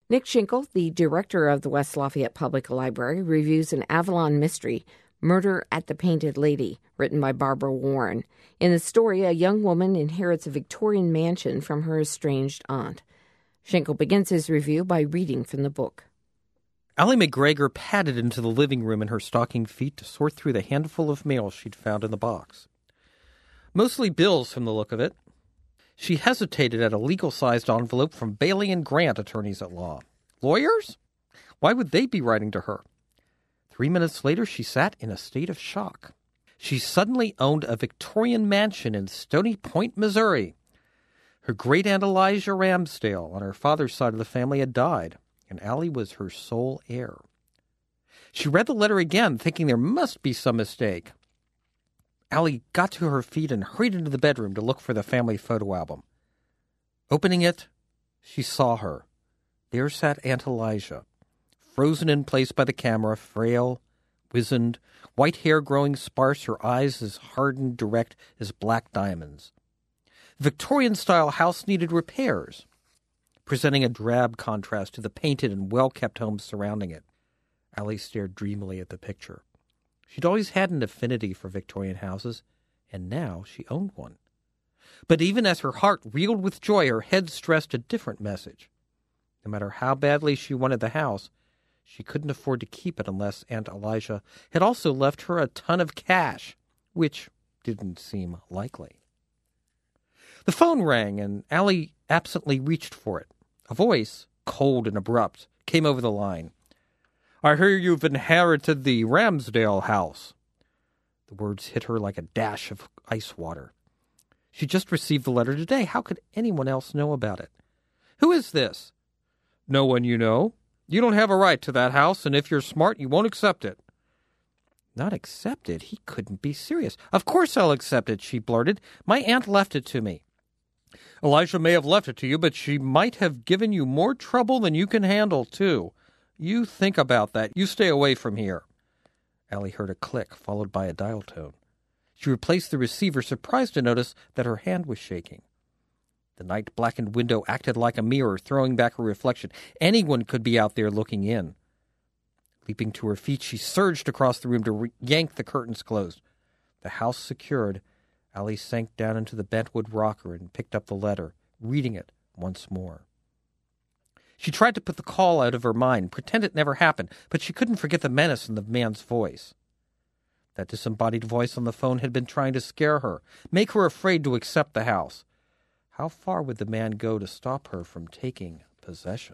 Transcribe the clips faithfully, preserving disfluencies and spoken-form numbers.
Nick Schinkel, the director of the West Lafayette Public Library, reviews an Avalon mystery, Murder at the Painted Lady, written by Barbara Warren. In the story, a young woman inherits a Victorian mansion from her estranged aunt. Schinkel begins his review by reading from the book. Allie McGregor padded into the living room in her stocking feet to sort through the handful of mail she'd found in the box. Mostly bills from the look of it. She hesitated at a legal-sized envelope from Bailey and Grant, attorneys at law. Lawyers? Why would they be writing to her? Three minutes later, she sat in a state of shock. She suddenly owned a Victorian mansion in Stony Point, Missouri. Her great-aunt Elijah Ramsdale, on her father's side of the family, had died, and Allie was her sole heir. She read the letter again, thinking there must be some mistake. Allie got to her feet and hurried into the bedroom to look for the family photo album. Opening it, she saw her. There sat Aunt Elijah, frozen in place by the camera, frail, wizened, white hair growing sparse, her eyes as hardened direct as black diamonds. The Victorian-style house needed repairs, presenting a drab contrast to the painted and well-kept homes surrounding it. Allie stared dreamily at the picture. She'd always had an affinity for Victorian houses, and now she owned one. But even as her heart reeled with joy, her head stressed a different message. No matter how badly she wanted the house, she couldn't afford to keep it unless Aunt Elijah had also left her a ton of cash, which didn't seem likely. The phone rang, and Allie absently reached for it. A voice, cold and abrupt, came over the line. I hear you've inherited the Ramsdale house. The words hit her like a dash of ice water. She just received the letter today. How could anyone else know about it? Who is this? No one you know. You don't have a right to that house, and if you're smart, you won't accept it. Not accept it? He couldn't be serious. Of course I'll accept it, she blurted. My aunt left it to me. Elijah may have left it to you, but she might have given you more trouble than you can handle, too. You think about that. You stay away from here. Allie heard a click, followed by a dial tone. She replaced the receiver, surprised to notice that her hand was shaking. The night-blackened window acted like a mirror, throwing back her reflection. Anyone could be out there looking in. Leaping to her feet, she surged across the room to re- yank the curtains closed. The house secured, Allie sank down into the bentwood rocker and picked up the letter, reading it once more. She tried to put the call out of her mind, pretend it never happened, but she couldn't forget the menace in the man's voice. That disembodied voice on the phone had been trying to scare her, make her afraid to accept the house. How far would the man go to stop her from taking possession?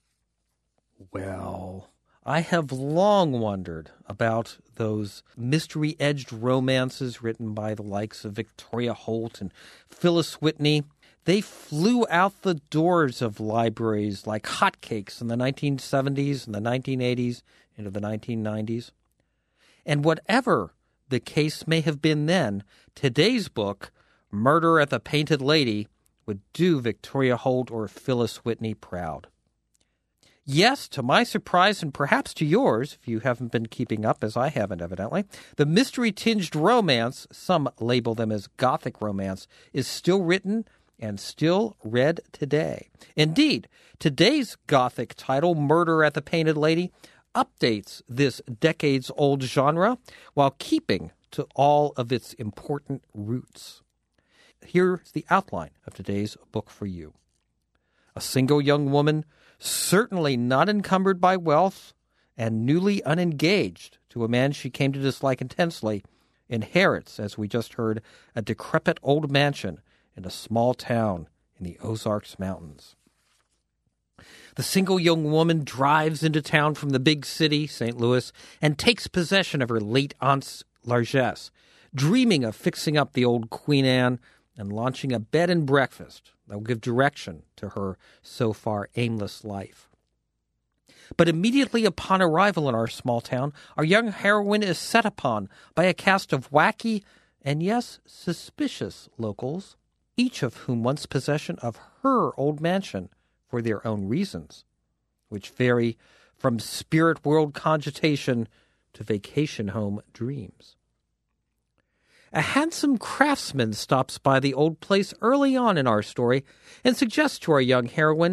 Well, I have long wondered about those mystery-edged romances written by the likes of Victoria Holt and Phyllis Whitney. They flew out the doors of libraries like hotcakes in the nineteen seventies and the nineteen eighties into the nineteen nineties. And whatever the case may have been then, today's book, Murder at the Painted Lady, would do Victoria Holt or Phyllis Whitney proud. Yes, to my surprise, and perhaps to yours, if you haven't been keeping up, as I haven't evidently, the mystery-tinged romance, some label them as Gothic romance, is still written and still read today. Indeed, today's Gothic title, Murder at the Painted Lady, updates this decades-old genre while keeping to all of its important roots. Here's the outline of today's book for you. A single young woman, certainly not encumbered by wealth and newly unengaged to a man she came to dislike intensely, inherits, as we just heard, a decrepit old mansion in a small town in the Ozarks Mountains. The single young woman drives into town from the big city, Saint Louis, and takes possession of her late aunt's largesse, dreaming of fixing up the old Queen Anne and launching a bed and breakfast that will give direction to her so far aimless life. But immediately upon arrival in our small town, our young heroine is set upon by a cast of wacky and, yes, suspicious locals, each of whom wants possession of her old mansion for their own reasons, which vary from spirit world cogitation to vacation home dreams. A handsome craftsman stops by the old place early on in our story and suggests to our young heroine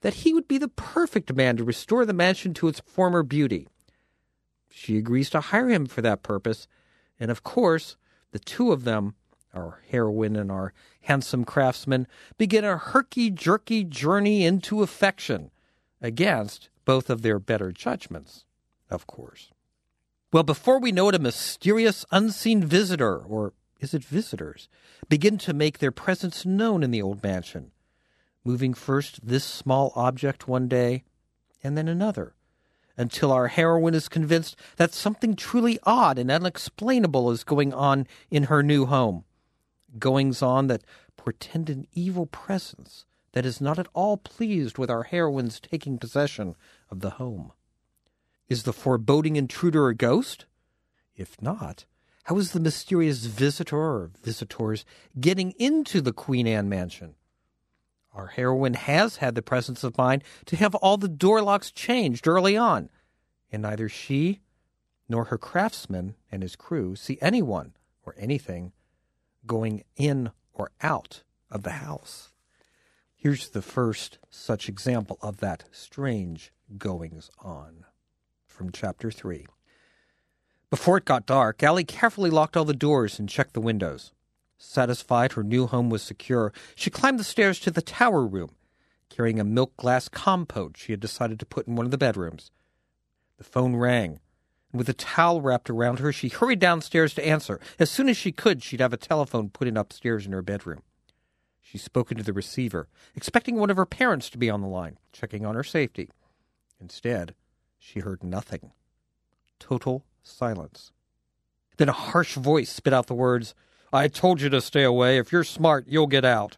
that he would be the perfect man to restore the mansion to its former beauty. She agrees to hire him for that purpose, and of course, the two of them, our heroine and our handsome craftsman, begin a herky-jerky journey into affection, against both of their better judgments, of course. Well, before we know it, a mysterious unseen visitor, or is it visitors, begin to make their presence known in the old mansion, moving first this small object one day, and then another, until our heroine is convinced that something truly odd and unexplainable is going on in her new home. Goings-on that portend an evil presence that is not at all pleased with our heroine's taking possession of the home. Is the foreboding intruder a ghost? If not, how is the mysterious visitor or visitors getting into the Queen Anne mansion? Our heroine has had the presence of mind to have all the door locks changed early on, and neither she nor her craftsman and his crew see anyone or anything going in or out of the house. Here's the first such example of that strange goings-on from Chapter three. Before it got dark, Allie carefully locked all the doors and checked the windows. Satisfied her new home was secure, she climbed the stairs to the tower room, carrying a milk glass compote she had decided to put in one of the bedrooms. The phone rang, and with a towel wrapped around her, she hurried downstairs to answer. As soon as she could, she'd have a telephone put in upstairs in her bedroom. She spoke into the receiver, expecting one of her parents to be on the line, checking on her safety. Instead, she heard nothing. Total silence. Then a harsh voice spit out the words, "I told you to stay away. If you're smart, you'll get out."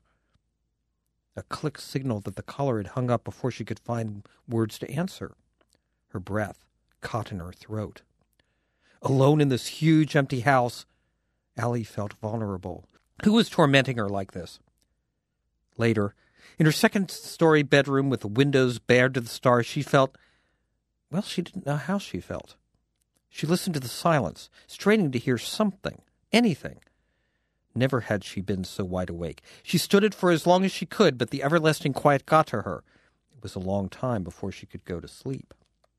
A click signaled that the caller had hung up before she could find words to answer. Her breath caught in her throat. Alone in this huge, empty house, Allie felt vulnerable. Who was tormenting her like this? Later, in her second-story bedroom with the windows bared to the stars, she felt, well, she didn't know how she felt. She listened to the silence, straining to hear something, anything. Never had she been so wide awake. She stood it for as long as she could, but the everlasting quiet got to her. It was a long time before she could go to sleep.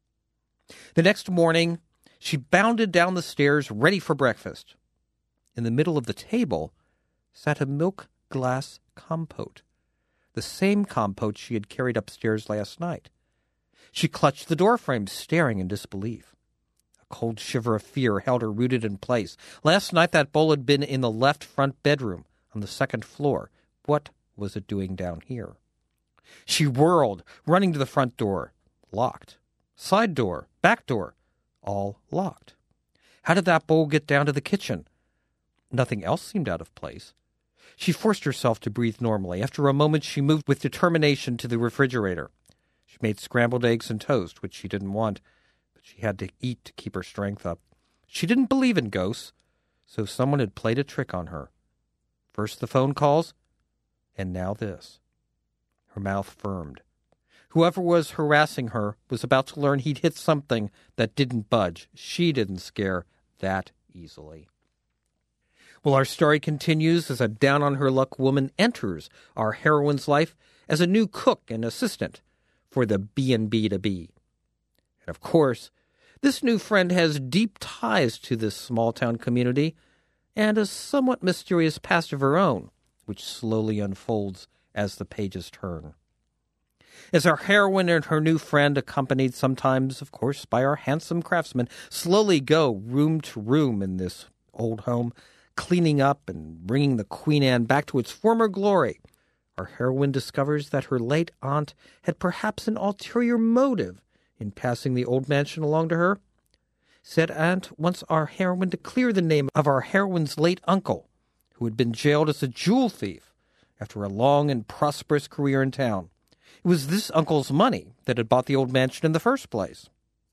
The next morning, she bounded down the stairs, ready for breakfast. In the middle of the table sat a milk glass compote, the same compote she had carried upstairs last night. She clutched the doorframe, staring in disbelief. A cold shiver of fear held her rooted in place. Last night that bowl had been in the left front bedroom on the second floor. What was it doing down here? She whirled, running to the front door. Locked. Side door, back door, all locked. How did that bowl get down to the kitchen? Nothing else seemed out of place. She forced herself to breathe normally. After a moment, she moved with determination to the refrigerator. She made scrambled eggs and toast, which she didn't want, but she had to eat to keep her strength up. She didn't believe in ghosts, so someone had played a trick on her. First the phone calls, and now this. Her mouth firmed. Whoever was harassing her was about to learn he'd hit something that didn't budge. She didn't scare that easily. Well, our story continues as a down-on-her-luck woman enters our heroine's life as a new cook and assistant for the B and B to be. And of course, this new friend has deep ties to this small-town community and a somewhat mysterious past of her own, which slowly unfolds as the pages turn. As our heroine and her new friend, accompanied sometimes, of course, by our handsome craftsman, slowly go room to room in this old home, cleaning up and bringing the Queen Anne back to its former glory, our heroine discovers that her late aunt had perhaps an ulterior motive in passing the old mansion along to her. Said aunt wants our heroine to clear the name of our heroine's late uncle, who had been jailed as a jewel thief after a long and prosperous career in town. It was this uncle's money that had bought the old mansion in the first place.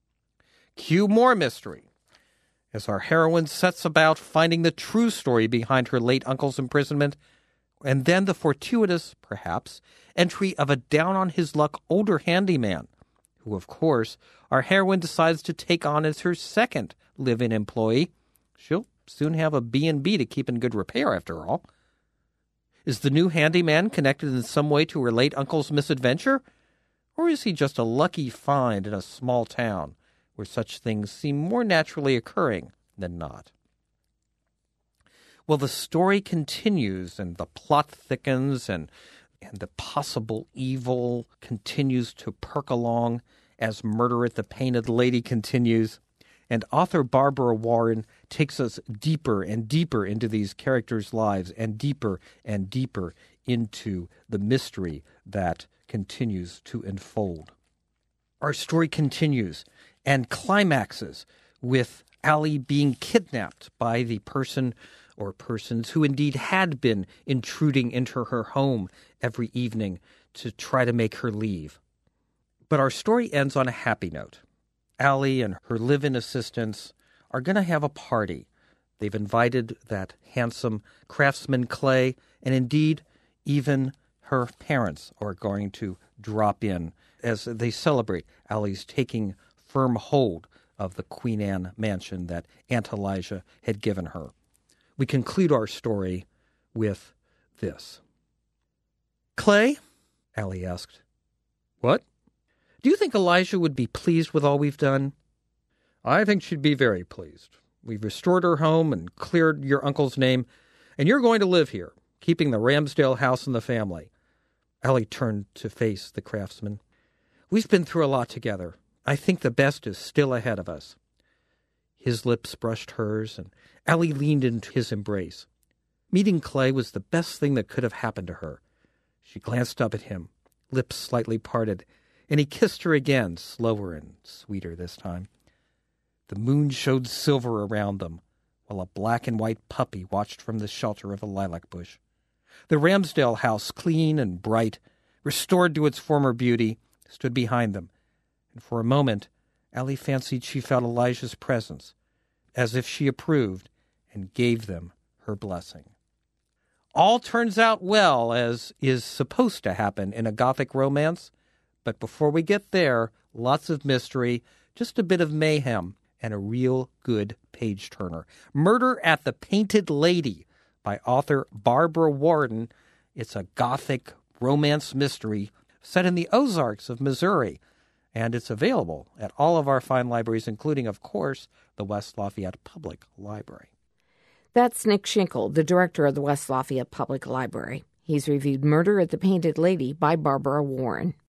Cue more mystery, as our heroine sets about finding the true story behind her late uncle's imprisonment, and then the fortuitous, perhaps, entry of a down-on-his-luck older handyman, who, of course, our heroine decides to take on as her second live-in employee. She'll soon have a B and B to keep in good repair, after all. Is the new handyman connected in some way to her late uncle's misadventure? Or is he just a lucky find in a small town where such things seem more naturally occurring than not? Well, the story continues, and the plot thickens, and, and the possible evil continues to perk along as Murder at the Painted Lady continues. And author Barbara Warren takes us deeper and deeper into these characters' lives, and deeper and deeper into the mystery that continues to unfold. Our story continues and climaxes with Allie being kidnapped by the person or persons who indeed had been intruding into her home every evening to try to make her leave. But our story ends on a happy note. Allie and her live-in assistants are going to have a party. They've invited that handsome craftsman Clay, and indeed, even her parents are going to drop in as they celebrate Allie's taking firm hold of the Queen Anne mansion that Aunt Elijah had given her. We conclude our story with this. "Clay," Allie asked. "What? Do you think Elijah would be pleased with all we've done?" "I think she'd be very pleased. We've restored her home and cleared your uncle's name, and you're going to live here, keeping the Ramsdale house in the family." Allie turned to face the craftsman. "We've been through a lot together. I think the best is still ahead of us." His lips brushed hers, and Allie leaned into his embrace. Meeting Clay was the best thing that could have happened to her. She glanced up at him, lips slightly parted, and he kissed her again, slower and sweeter this time. The moon showed silver around them, while a black and white puppy watched from the shelter of a lilac bush. The Ramsdale house, clean and bright, restored to its former beauty, stood behind them, and for a moment Allie fancied she felt Elijah's presence, as if she approved and gave them her blessing. All turns out well, as is supposed to happen in a Gothic romance, but before we get there, lots of mystery, just a bit of mayhem, and a real good page-turner. Murder at the Painted Lady by author Barbara Warren. It's a Gothic romance mystery set in the Ozarks of Missouri, and it's available at all of our fine libraries, including, of course, the West Lafayette Public Library. That's Nick Schinkel, the director of the West Lafayette Public Library. He's reviewed Murder at the Painted Lady by Barbara Warren.